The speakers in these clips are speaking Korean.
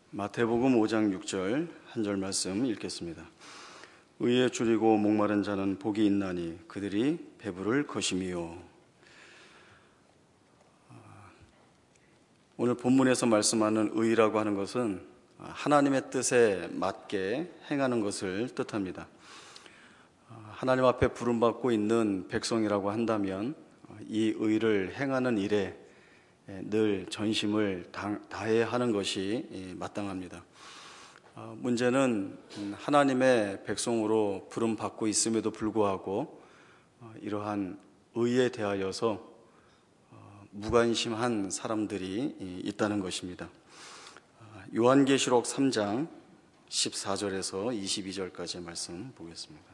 마태복음 5장 6절 한 절 말씀 읽겠습니다. 의에 줄이고 목마른 자는 복이 있나니 그들이 배부를 것임이요. 오늘 본문에서 말씀하는 의라고 하는 것은 하나님의 뜻에 맞게 행하는 것을 뜻합니다. 하나님 앞에 부름받고 있는 백성이라고 한다면 이 의를 행하는 일에 늘 전심을 다해야 하는 것이 마땅합니다. 문제는 하나님의 백성으로 부름받고 있음에도 불구하고 이러한 의에 대하여서 무관심한 사람들이 있다는 것입니다. 요한계시록 3장 14절에서 22절까지의 말씀 보겠습니다.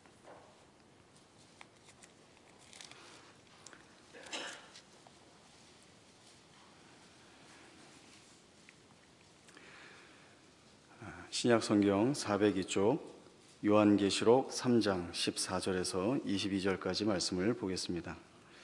신약성경 402쪽 요한계시록 3장 14절에서 22절까지 말씀을 보겠습니다.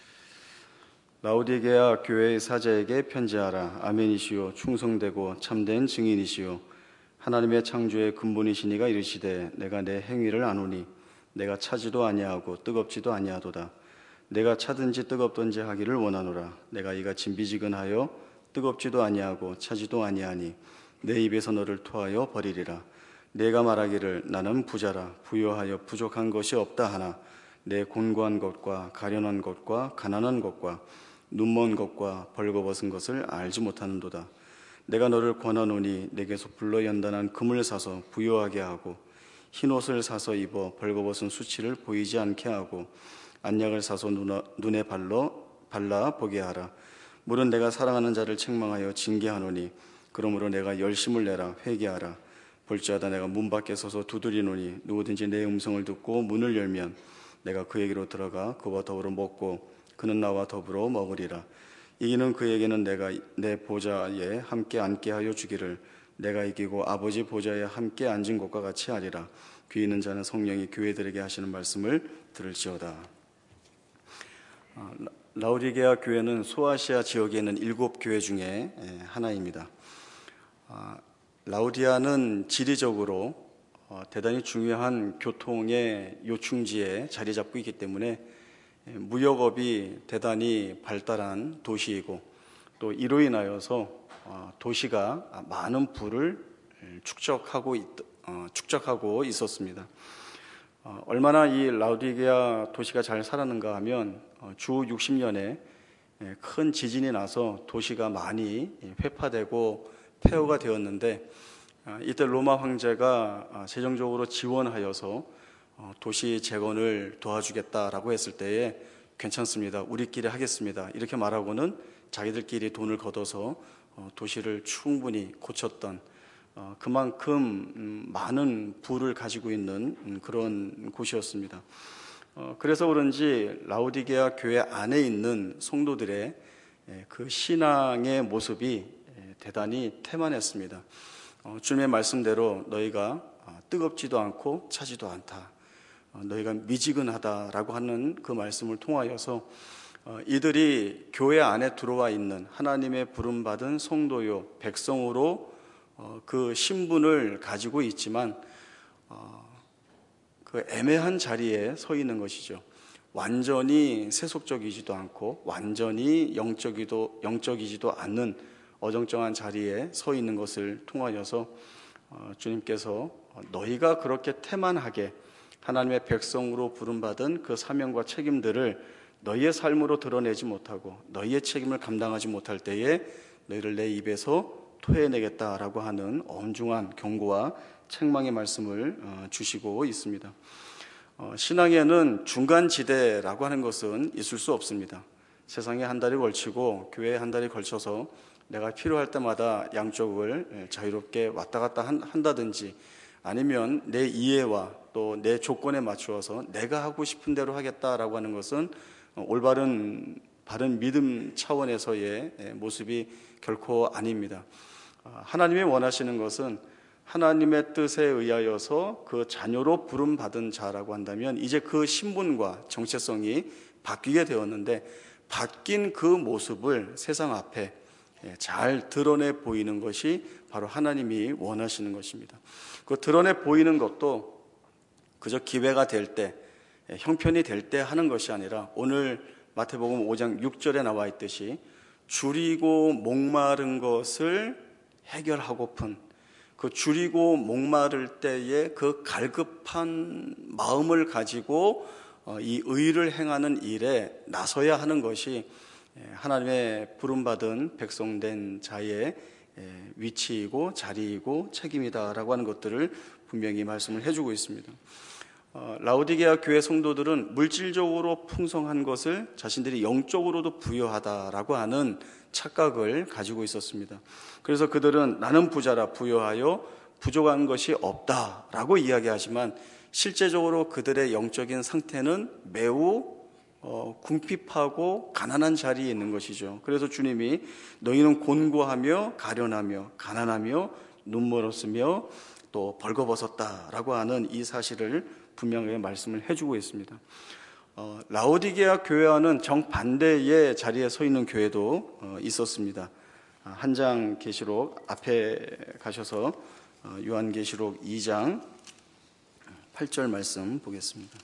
라오디게아 교회의 사자에게 편지하라. 아멘이시요 충성되고 참된 증인이시요 하나님의 창조의 근본이시니가 이르시되 내가 내 행위를 아노니 내가 차지도 아니하고 뜨겁지도 아니하도다. 내가 차든지 뜨겁든지 하기를 원하노라. 내가 이같이 미지근하여 뜨겁지도 아니하고 차지도 아니하니 내 입에서 너를 토하여 버리리라. 내가 말하기를 나는 부자라 부요하여 부족한 것이 없다 하나 내 곤고한 것과 가련한 것과 가난한 것과 눈먼 것과 벌거벗은 것을 알지 못하는도다. 내가 너를 권하노니 내게서 불로 연단한 금을 사서 부요하게 하고 흰옷을 사서 입어 벌거벗은 수치를 보이지 않게 하고 안약을 사서 눈에 발라 보게 하라. 물은 내가 사랑하는 자를 책망하여 징계하노니 그러므로 내가 열심을 내라 회개하라. 볼지어다 내가 문 밖에 서서 두드리노니 누구든지 내 음성을 듣고 문을 열면 내가 그에게로 들어가 그와 더불어 먹고 그는 나와 더불어 먹으리라. 이기는 그에게는 내가 내 보좌에 함께 앉게 하여 주기를 내가 이기고 아버지 보좌에 함께 앉은 것과 같이 하리라. 귀 있는 자는 성령이 교회들에게 하시는 말씀을 들을지어다. 라오디게아 교회는 소아시아 지역에 있는 7교회 중에 하나입니다. 라오디아는 지리적으로 대단히 중요한 교통의 요충지에 자리 잡고 있기 때문에 무역업이 대단히 발달한 도시이고 또 이로 인하여서 도시가 많은 부를 축적하고 있었습니다. 얼마나 이 라오디게아 도시가 잘 살았는가 하면 주 60년에 큰 지진이 나서 도시가 많이 회파되고 폐허가 되었는데 이때 로마 황제가 재정적으로 지원하여서 도시 재건을 도와주겠다라고 했을 때에 괜찮습니다. 우리끼리 하겠습니다. 이렇게 말하고는 자기들끼리 돈을 걷어서 도시를 충분히 고쳤던 그만큼 많은 부를 가지고 있는 그런 곳이었습니다. 그래서 그런지 라오디게아 교회 안에 있는 성도들의 그 신앙의 모습이 대단히 태만했습니다. 주님의 말씀대로 너희가 뜨겁지도 않고 차지도 않다. 너희가 미지근하다라고 하는 그 말씀을 통하여서 이들이 교회 안에 들어와 있는 하나님의 부름받은 성도요 백성으로 그 신분을 가지고 있지만 그 애매한 자리에 서 있는 것이죠. 완전히 세속적이지도 않고 완전히 영적이지도 않는 어정쩡한 자리에 서 있는 것을 통하여서 주님께서 너희가 그렇게 태만하게 하나님의 백성으로 부름받은 그 사명과 책임들을 너희의 삶으로 드러내지 못하고 너희의 책임을 감당하지 못할 때에 너희를 내 입에서 토해내겠다라고 하는 엄중한 경고와 책망의 말씀을 주시고 있습니다. 신앙에는 중간지대라고 하는 것은 있을 수 없습니다. 세상에 한 달이 걸치고 교회에 한 달이 걸쳐서 내가 필요할 때마다 양쪽을 자유롭게 왔다 갔다 한다든지 아니면 내 이해와 또 내 조건에 맞추어서 내가 하고 싶은 대로 하겠다라고 하는 것은 바른 믿음 차원에서의 모습이 결코 아닙니다. 하나님이 원하시는 것은 하나님의 뜻에 의하여서 그 자녀로 부름받은 자라고 한다면 이제 그 신분과 정체성이 바뀌게 되었는데 바뀐 그 모습을 세상 앞에 잘 드러내 보이는 것이 바로 하나님이 원하시는 것입니다. 그 드러내 보이는 것도 그저 기회가 될 때, 형편이 될 때 하는 것이 아니라 오늘 마태복음 5장 6절에 나와 있듯이 줄이고 목마른 것을 해결하고픈 그 줄이고 목마를 때에 그 갈급한 마음을 가지고 이 의를 행하는 일에 나서야 하는 것이 하나님의 부름받은 백성된 자의 위치이고 자리이고 책임이다라고 하는 것들을 분명히 말씀을 해주고 있습니다. 라오디게아 교회 성도들은 물질적으로 풍성한 것을 자신들이 영적으로도 부유하다라고 하는 착각을 가지고 있었습니다. 그래서 그들은 나는 부자라 부유하여 부족한 것이 없다라고 이야기하지만 실제적으로 그들의 영적인 상태는 매우 궁핍하고 가난한 자리에 있는 것이죠. 그래서 주님이 너희는 곤고하며 가련하며 가난하며 눈멀었으며 또 벌거벗었다라고 하는 이 사실을 분명하게 말씀을 해주고 있습니다. 라오디게아 교회와는 정반대의 자리에 서 있는 교회도 있었습니다. 한 장 계시록 앞에 가셔서 요한계시록 2장 8절 말씀 보겠습니다.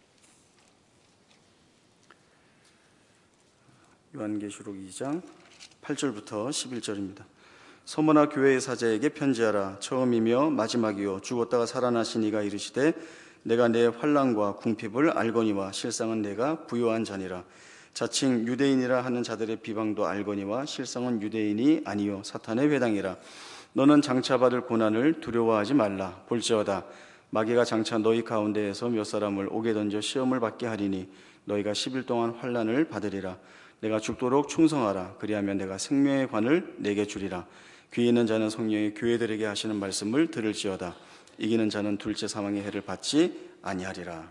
요한계시록 2장 8절부터 11절입니다. 서머나 교회의 사자에게 편지하라. 처음이며 마지막이요 죽었다가 살아나신 이가 이르시되 내가 내 환난과 궁핍을 알거니와 실상은 내가 부요한 자니라. 자칭 유대인이라 하는 자들의 비방도 알거니와 실상은 유대인이 아니요 사탄의 회당이라. 너는 장차 받을 고난을 두려워하지 말라. 볼지어다 마귀가 장차 너희 가운데에서 몇 사람을 옥에 던져 시험을 받게 하리니 너희가 10일 동안 환난을 받으리라. 내가 죽도록 충성하라. 그리하면 내가 생명의 관을 내게 주리라. 귀 있는 자는 성령의 교회들에게 하시는 말씀을 들을지어다. 이기는 자는 둘째 사망의 해를 받지 아니하리라.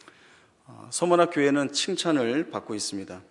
서머나 교회는 칭찬을 받고 있습니다.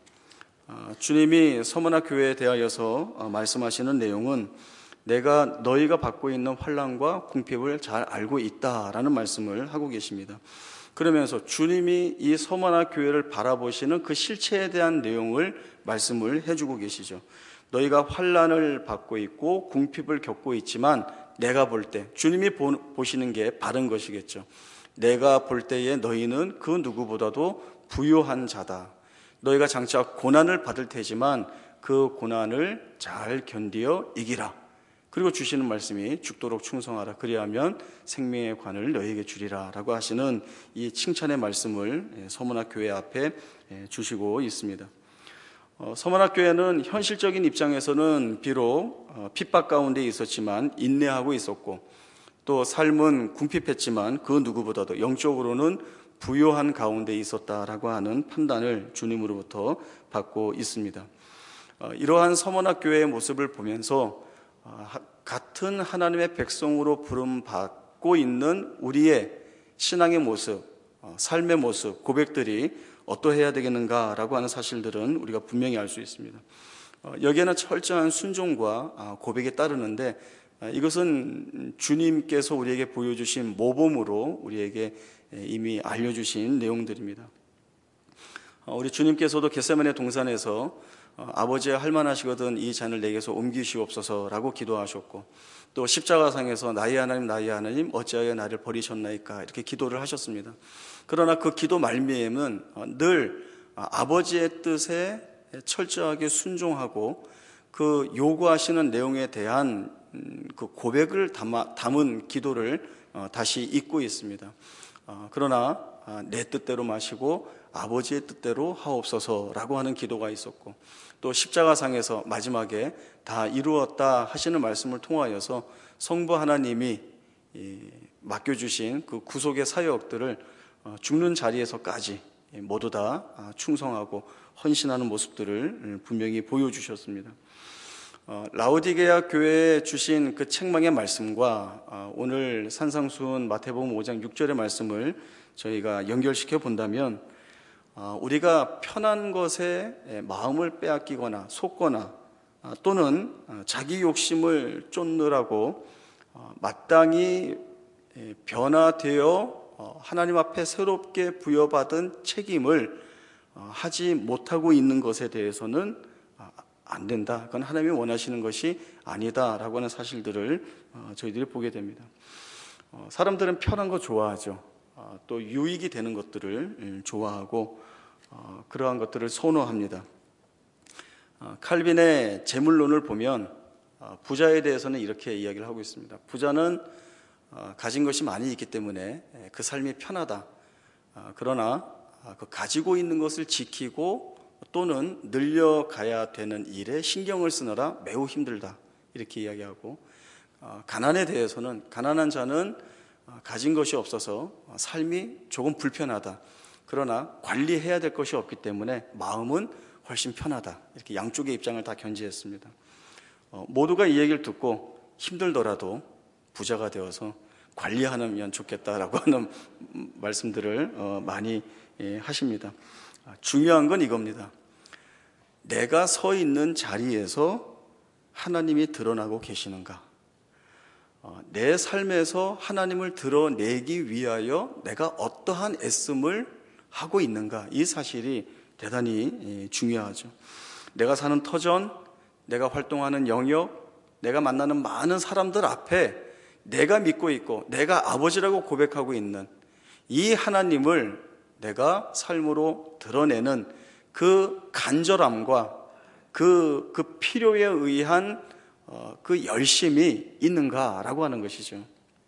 주님이 서머나 교회에 대하여서 말씀하시는 내용은 내가 너희가 받고 있는 환난과 궁핍을 잘 알고 있다라는 말씀을 하고 계십니다. 그러면서 주님이 이 서머나 교회를 바라보시는 그 실체에 대한 내용을 말씀을 해주고 계시죠. 너희가 환난을 받고 있고 궁핍을 겪고 있지만 내가 볼 때 주님이 보시는 게 바른 것이겠죠. 내가 볼 때에 너희는 그 누구보다도 부유한 자다. 너희가 장차 고난을 받을 테지만 그 고난을 잘 견디어 이기라. 그리고 주시는 말씀이 죽도록 충성하라. 그리하면 생명의 관을 너희에게 주리라 라고 하시는 이 칭찬의 말씀을 서머나 교회 앞에 주시고 있습니다. 서머나 교회는 현실적인 입장에서는 비록 핍박 가운데 있었지만 인내하고 있었고 또 삶은 궁핍했지만 그 누구보다도 영적으로는 부요한 가운데 있었다라고 하는 판단을 주님으로부터 받고 있습니다. 이러한 서머나 교회의 모습을 보면서 같은 하나님의 백성으로 부름받고 있는 우리의 신앙의 모습, 삶의 모습, 고백들이 어떠해야 되겠는가라고 하는 사실들은 우리가 분명히 알 수 있습니다. 여기에는 철저한 순종과 고백이 따르는데 이것은 주님께서 우리에게 보여주신 모범으로 우리에게 이미 알려주신 내용들입니다. 우리 주님께서도 겟세마네 동산에서 아버지의 할만하시거든 이 잔을 내게서 옮기시옵소서라고 기도하셨고 또 십자가상에서 나의 하나님 어찌하여 나를 버리셨나이까 이렇게 기도를 하셨습니다. 그러나 그 기도 말미에는 늘 아버지의 뜻에 철저하게 순종하고 그 요구하시는 내용에 대한 그 고백을 담은 기도를 다시 읽고 있습니다. 그러나 내 뜻대로 마시고 아버지의 뜻대로 하옵소서라고 하는 기도가 있었고 또 십자가상에서 마지막에 다 이루었다 하시는 말씀을 통하여서 성부 하나님이 맡겨주신 그 구속의 사역들을 죽는 자리에서까지 모두 다 충성하고 헌신하는 모습들을 분명히 보여주셨습니다. 라오디게아 교회에 주신 그 책망의 말씀과 오늘 산상수훈 마태복음 5장 6절의 말씀을 저희가 연결시켜 본다면 우리가 편한 것에 마음을 빼앗기거나 속거나 또는 자기 욕심을 쫓느라고 마땅히 변화되어 하나님 앞에 새롭게 부여받은 책임을 하지 못하고 있는 것에 대해서는 안 된다. 그건 하나님이 원하시는 것이 아니다라고 하는 사실들을 저희들이 보게 됩니다. 사람들은 편한 거 좋아하죠. 또 유익이 되는 것들을 좋아하고 그러한 것들을 선호합니다. 칼빈의 재물론을 보면 부자에 대해서는 이렇게 이야기를 하고 있습니다. 부자는 가진 것이 많이 있기 때문에 그 삶이 편하다. 그러나 그 가지고 있는 것을 지키고 또는 늘려가야 되는 일에 신경을 쓰느라 매우 힘들다. 이렇게 이야기하고, 가난에 대해서는 가난한 자는 가진 것이 없어서 삶이 조금 불편하다. 그러나 관리해야 될 것이 없기 때문에 마음은 훨씬 편하다. 이렇게 양쪽의 입장을 다 견지했습니다. 모두가 이 얘기를 듣고 힘들더라도 부자가 되어서 관리하면 좋겠다라고 하는 말씀들을 많이 하십니다. 중요한 건 이겁니다. 내가 서 있는 자리에서 하나님이 드러나고 계시는가? 내 삶에서 하나님을 드러내기 위하여 내가 어떠한 애씀을 하고 있는가? 이 사실이 대단히 중요하죠. 내가 사는 터전, 내가 활동하는 영역, 내가 만나는 많은 사람들 앞에 내가 믿고 있고 내가 아버지라고 고백하고 있는 이 하나님을 내가 삶으로 드러내는 그 간절함과 그 필요에 의한 그 열심이 있는가라고 하는 것이죠.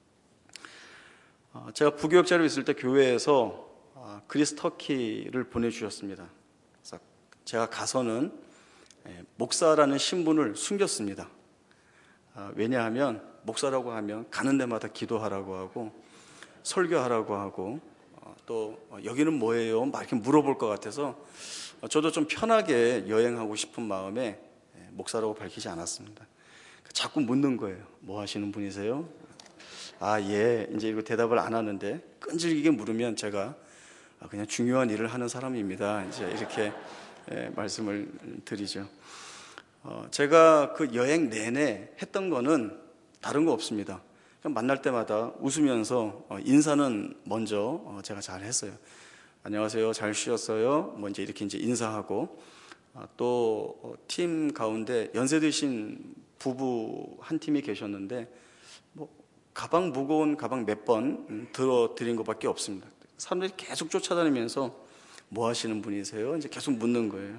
제가 부교역자로 있을 때 교회에서 그리스 터키를 보내주셨습니다. 그래서 제가 가서는 목사라는 신분을 숨겼습니다. 왜냐하면 목사라고 하면 가는 데마다 기도하라고 하고 설교하라고 하고 또 여기는 뭐예요? 막 이렇게 물어볼 것 같아서 저도 좀 편하게 여행하고 싶은 마음에 목사라고 밝히지 않았습니다. 자꾸 묻는 거예요. 뭐 하시는 분이세요? 예. 이제 이거 대답을 안 하는데 끈질기게 물으면 제가 그냥 중요한 일을 하는 사람입니다. 이제 이렇게 말씀을 드리죠. 제가 그 여행 내내 했던 거는 다른 거 없습니다. 그냥 만날 때마다 웃으면서 인사는 먼저 제가 잘 했어요. 안녕하세요. 잘 쉬었어요? 뭐 이제 이렇게 인사하고 또 팀 가운데 연세 드신 부부 한 팀이 계셨는데 뭐 가방 무거운 가방 몇 번 들어드린 것밖에 없습니다. 사람들이 계속 쫓아다니면서 뭐 하시는 분이세요? 이제 계속 묻는 거예요.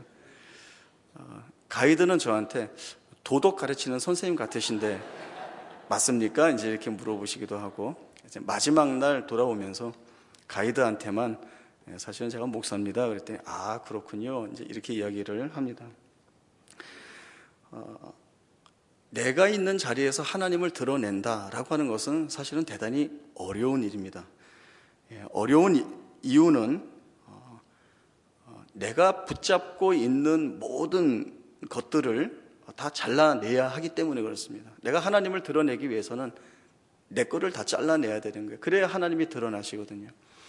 가이드는 저한테 도덕 가르치는 선생님 같으신데 맞습니까? 이제 이렇게 물어보시기도 하고, 이제 마지막 날 돌아오면서 가이드한테만 사실은 제가 목사입니다. 그랬더니 그렇군요. 이제 이렇게 이야기를 합니다. 내가 있는 자리에서 하나님을 드러낸다라고 하는 것은 사실은 대단히 어려운 일입니다. 어려운 이유는 내가 붙잡고 있는 모든 것들을 다 잘라내야 하기 때문에 그렇습니다. 내가 하나님을 드러내기 위해서는 내 거를 다 잘라내야 되는 거예요. 그래야 하나님이 드러나시거든요.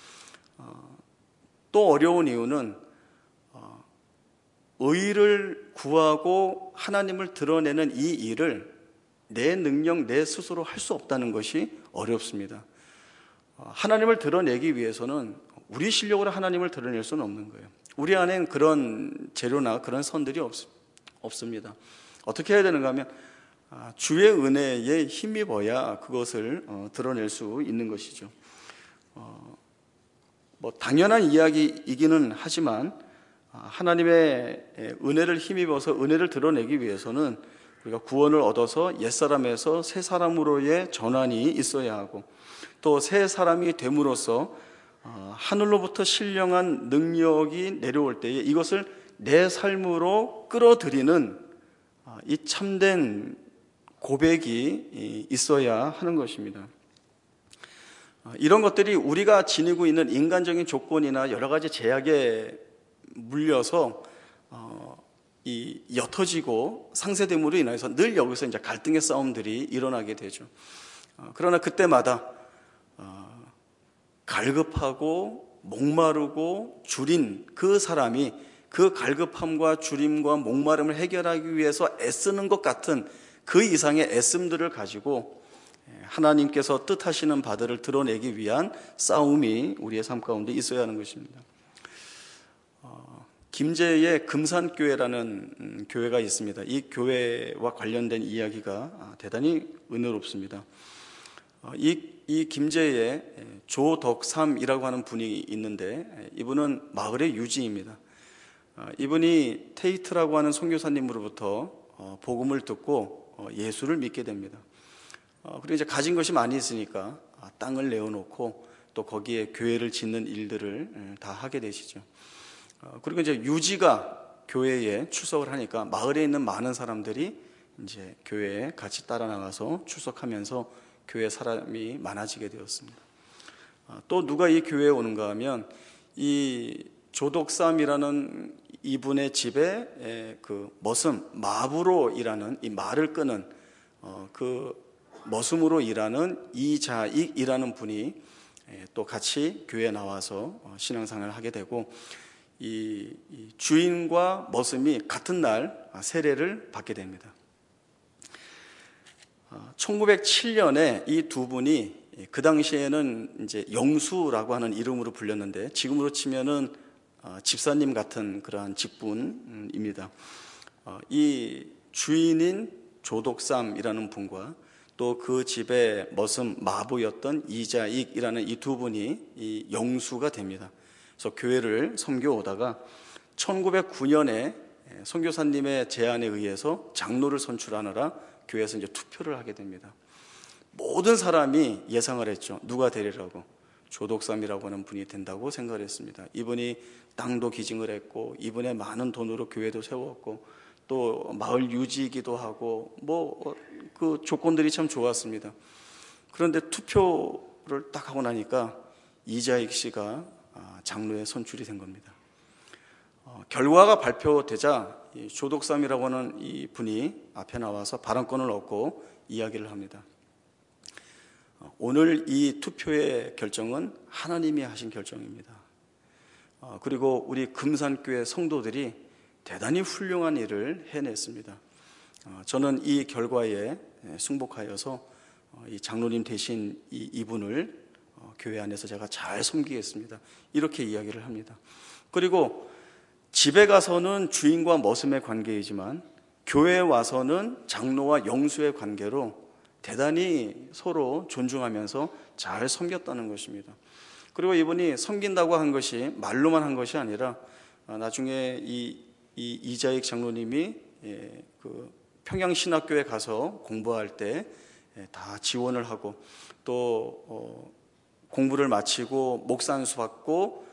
또 어려운 이유는 의를 구하고 하나님을 드러내는 이 일을 내 능력, 내 스스로 할 수 없다는 것이 어렵습니다. 하나님을 드러내기 위해서는 우리 실력으로 하나님을 드러낼 수는 없는 거예요. 우리 안엔 그런 재료나 그런 선들이 없습니다. 어떻게 해야 되는가 하면 주의 은혜에 힘입어야 그것을 드러낼 수 있는 것이죠. 뭐 당연한 이야기이기는 하지만 하나님의 은혜를 힘입어서 은혜를 드러내기 위해서는 우리가 구원을 얻어서 옛사람에서 새 사람으로의 전환이 있어야 하고 또 새 사람이 됨으로써 하늘로부터 신령한 능력이 내려올 때에 이것을 내 삶으로 끌어들이는 이 참된 고백이 있어야 하는 것입니다. 이런 것들이 우리가 지니고 있는 인간적인 조건이나 여러 가지 제약에 물려서 이 옅어지고 상쇄됨으로 인해서 늘 여기서 이제 갈등의 싸움들이 일어나게 되죠. 그러나 그때마다 갈급하고 목마르고 줄인 그 사람이 그 갈급함과 줄임과 목마름을 해결하기 위해서 애쓰는 것 같은 그 이상의 애씀들을 가지고 하나님께서 뜻하시는 바들을 드러내기 위한 싸움이 우리의 삶 가운데 있어야 하는 것입니다. 김제에 금산교회라는 교회가 있습니다. 이 교회와 관련된 이야기가 대단히 은혜롭습니다. 이 김제에 조덕삼이라고 하는 분이 있는데 이분은 마을의 유지입니다. 이분이 테이트라고 하는 선교사님으로부터 복음을 듣고 예수를 믿게 됩니다. 그리고 이제 가진 것이 많이 있으니까 땅을 내어놓고 또 거기에 교회를 짓는 일들을 다 하게 되시죠. 그리고 이제 유지가 교회에 출석을 하니까 마을에 있는 많은 사람들이 이제 교회에 같이 따라 나가서 출석하면서 교회 사람이 많아지게 되었습니다. 또 누가 이 교회에 오는가 하면 이 조덕삼이라는 이분의 집에 그 머슴, 마부로 일하는 이 말을 끄는 그 머슴으로 일하는 이자익이라는 분이 또 같이 교회에 나와서 신앙생활을 하게 되고 이 주인과 머슴이 같은 날 세례를 받게 됩니다. 1907년에 이 두 분이 그 당시에는 이제 영수라고 하는 이름으로 불렸는데 지금으로 치면은 집사님 같은 그러한 직분입니다. 이 주인인 조덕삼이라는 분과 또 그 집의 머슴 마부였던 이자익이라는 이 두 분이 이 영수가 됩니다. 그래서 교회를 섬겨오다가 1909년에 선교사님의 제안에 의해서 장로를 선출하느라 교회에서 이제 투표를 하게 됩니다. 모든 사람이 예상을 했죠. 누가 되리라고. 조덕삼이라고 하는 분이 된다고 생각을 했습니다. 이분이 땅도 기증을 했고 이분의 많은 돈으로 교회도 세웠고 또 마을 유지이기도 하고 그 조건들이 참 좋았습니다. 그런데 투표를 딱 하고 나니까 이자익 씨가 장로에 선출이 된 겁니다. 결과가 발표되자 조덕삼이라고 하는 이 분이 앞에 나와서 발언권을 얻고 이야기를 합니다. 오늘 이 투표의 결정은 하나님이 하신 결정입니다. 그리고 우리 금산교회 성도들이 대단히 훌륭한 일을 해냈습니다. 저는 이 결과에 승복하여서 이 장로님 대신 이분을 교회 안에서 제가 잘 섬기겠습니다. 이렇게 이야기를 합니다. 그리고 집에 가서는 주인과 머슴의 관계이지만 교회에 와서는 장로와 영수의 관계로 대단히 서로 존중하면서 잘 섬겼다는 것입니다. 그리고 이분이 섬긴다고 한 것이 말로만 한 것이 아니라 나중에 이 이자익 장로님이 그 평양신학교에 가서 공부할 때 다 지원을 하고 또 공부를 마치고 목산수 받고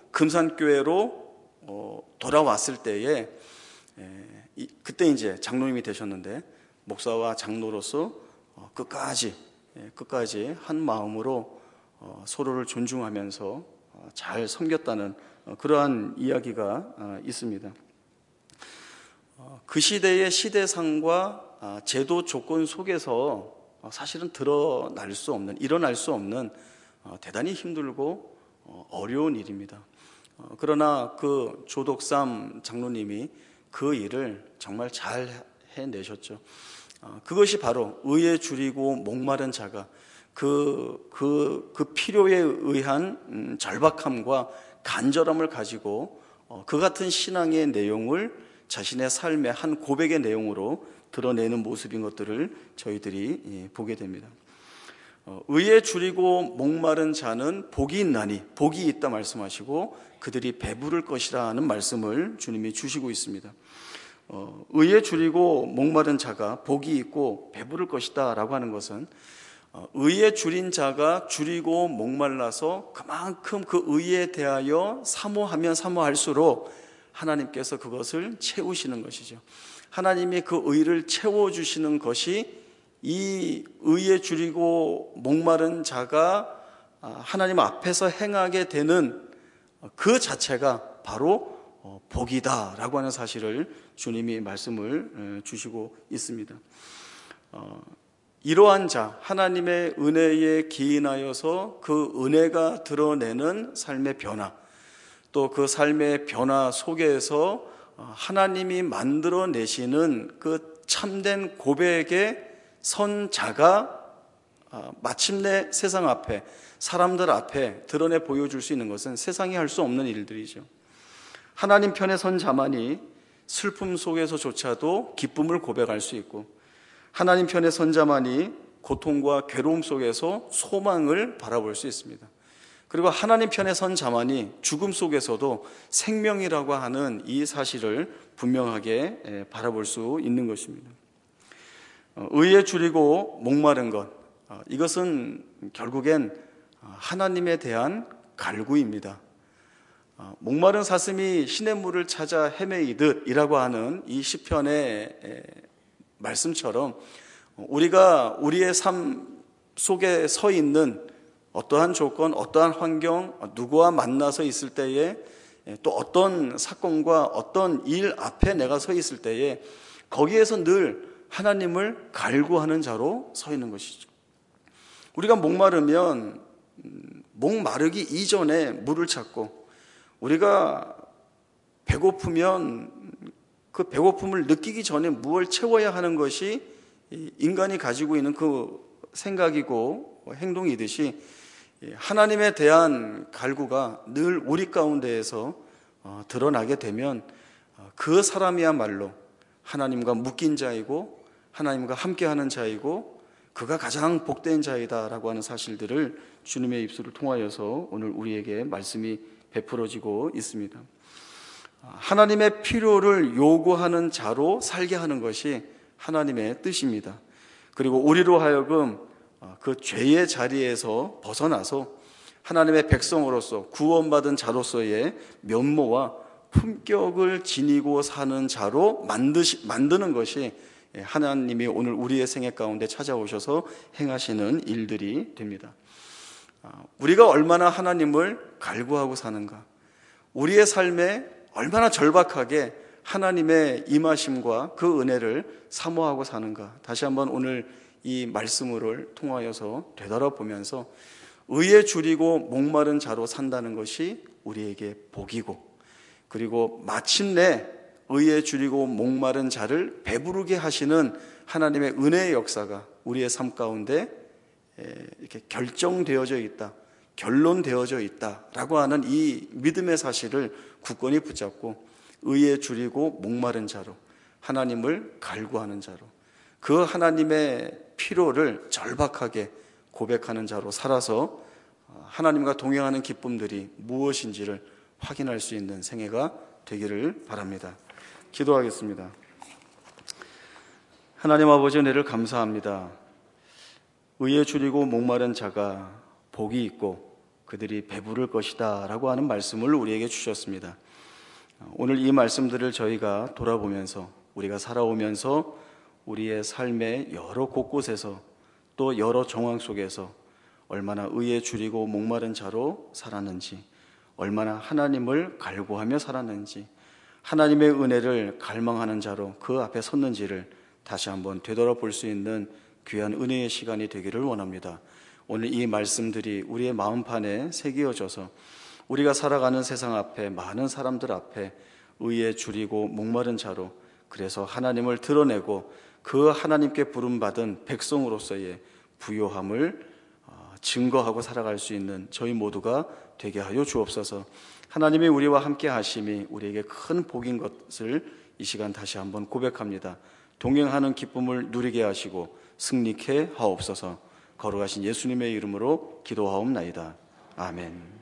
금산교회로 돌아왔을 때에 그때 이제 장로님이 되셨는데 목사와 장로로서 끝까지 한 마음으로 서로를 존중하면서 잘 섬겼다는 그러한 이야기가 있습니다. 그 시대의 시대상과 제도 조건 속에서 사실은 일어날 수 없는 대단히 힘들고 어려운 일입니다. 그러나 그 조덕삼 장로님이 그 일을 정말 잘 해내셨죠. 그것이 바로 의에 줄이고 목마른 자가 그 필요에 의한 절박함과 간절함을 가지고 그 같은 신앙의 내용을 자신의 삶의 한 고백의 내용으로 드러내는 모습인 것들을 저희들이 보게 됩니다. 의에 줄이고 목마른 자는 복이 있나니 복이 있다 말씀하시고 그들이 배부를 것이라 하는 말씀을 주님이 주시고 있습니다. 의에 줄이고 목마른 자가 복이 있고 배부를 것이다 라고 하는 것은 의에 줄인 자가 줄이고 목말라서 그만큼 그 의에 대하여 사모하면 사모할수록 하나님께서 그것을 채우시는 것이죠. 하나님이 그 의를 채워주시는 것이 이 의에 줄이고 목마른 자가 하나님 앞에서 행하게 되는 그 자체가 바로 복이다 라고 하는 사실을 주님이 말씀을 주시고 있습니다. 이러한 자, 하나님의 은혜에 기인하여서 그 은혜가 드러내는 삶의 변화, 또 그 삶의 변화 속에서 하나님이 만들어내시는 그 참된 고백의 선 자가 마침내 세상 앞에, 사람들 앞에 드러내 보여줄 수 있는 것은 세상이 할 수 없는 일들이죠. 하나님 편에 선 자만이 슬픔 속에서조차도 기쁨을 고백할 수 있고, 하나님 편에 선 자만이 고통과 괴로움 속에서 소망을 바라볼 수 있습니다. 그리고 하나님 편에 선 자만이 죽음 속에서도 생명이라고 하는 이 사실을 분명하게 바라볼 수 있는 것입니다. 의에 줄이고 목마른 것, 이것은 결국엔 하나님에 대한 갈구입니다. 목마른 사슴이 시냇물을 찾아 헤매이듯이라고 하는 이 시편의 말씀처럼, 우리가 우리의 삶 속에 서 있는 어떠한 조건, 어떠한 환경, 누구와 만나서 있을 때에, 또 어떤 사건과 어떤 일 앞에 내가 서 있을 때에 거기에서 늘 하나님을 갈구하는 자로 서 있는 것이죠. 우리가 목마르면 목마르기 이전에 물을 찾고, 우리가 배고프면 그 배고픔을 느끼기 전에 무엇을 채워야 하는 것이 인간이 가지고 있는 그 생각이고 행동이듯이, 하나님에 대한 갈구가 늘 우리 가운데에서 드러나게 되면 그 사람이야말로 하나님과 묶인 자이고 하나님과 함께하는 자이고 그가 가장 복된 자이다라고 하는 사실들을 주님의 입술을 통하여서 오늘 우리에게 말씀이 베풀어지고 있습니다. 하나님의 필요를 요구하는 자로 살게 하는 것이 하나님의 뜻입니다. 그리고 우리로 하여금 그 죄의 자리에서 벗어나서 하나님의 백성으로서 구원받은 자로서의 면모와 품격을 지니고 사는 자로 만드는 것이 하나님이 오늘 우리의 생애 가운데 찾아오셔서 행하시는 일들이 됩니다. 우리가 얼마나 하나님을 갈구하고 사는가, 우리의 삶에 얼마나 절박하게 하나님의 임하심과 그 은혜를 사모하고 사는가, 다시 한번 오늘 이 말씀을 통하여서 되돌아보면서 의에 줄이고 목마른 자로 산다는 것이 우리에게 복이고, 그리고 마침내 의에 줄이고 목마른 자를 배부르게 하시는 하나님의 은혜의 역사가 우리의 삶 가운데 이렇게 결정되어져 있다, 결론되어져 있다라고 하는 이 믿음의 사실을 굳건히 붙잡고 의에 줄이고 목마른 자로, 하나님을 갈구하는 자로, 그 하나님의 필요를 절박하게 고백하는 자로 살아서 하나님과 동행하는 기쁨들이 무엇인지를 확인할 수 있는 생애가 되기를 바랍니다. 기도하겠습니다. 하나님 아버지, 은혜를 감사합니다. 의에 줄이고 목마른 자가 복이 있고 그들이 배부를 것이다 라고 하는 말씀을 우리에게 주셨습니다. 오늘 이 말씀들을 저희가 돌아보면서, 우리가 살아오면서 우리의 삶의 여러 곳곳에서 또 여러 정황 속에서 얼마나 의에 줄이고 목마른 자로 살았는지, 얼마나 하나님을 갈구하며 살았는지, 하나님의 은혜를 갈망하는 자로 그 앞에 섰는지를 다시 한번 되돌아볼 수 있는 귀한 은혜의 시간이 되기를 원합니다. 오늘 이 말씀들이 우리의 마음판에 새겨져서 우리가 살아가는 세상 앞에, 많은 사람들 앞에 의에 줄이고 목마른 자로, 그래서 하나님을 드러내고 그 하나님께 부름받은 백성으로서의 부요함을 증거하고 살아갈 수 있는 저희 모두가 되게 하여 주옵소서. 하나님이 우리와 함께 하심이 우리에게 큰 복인 것을 이 시간 다시 한번 고백합니다. 동행하는 기쁨을 누리게 하시고 승리케 하옵소서. 거룩하신 예수님의 이름으로 기도하옵나이다. 아멘.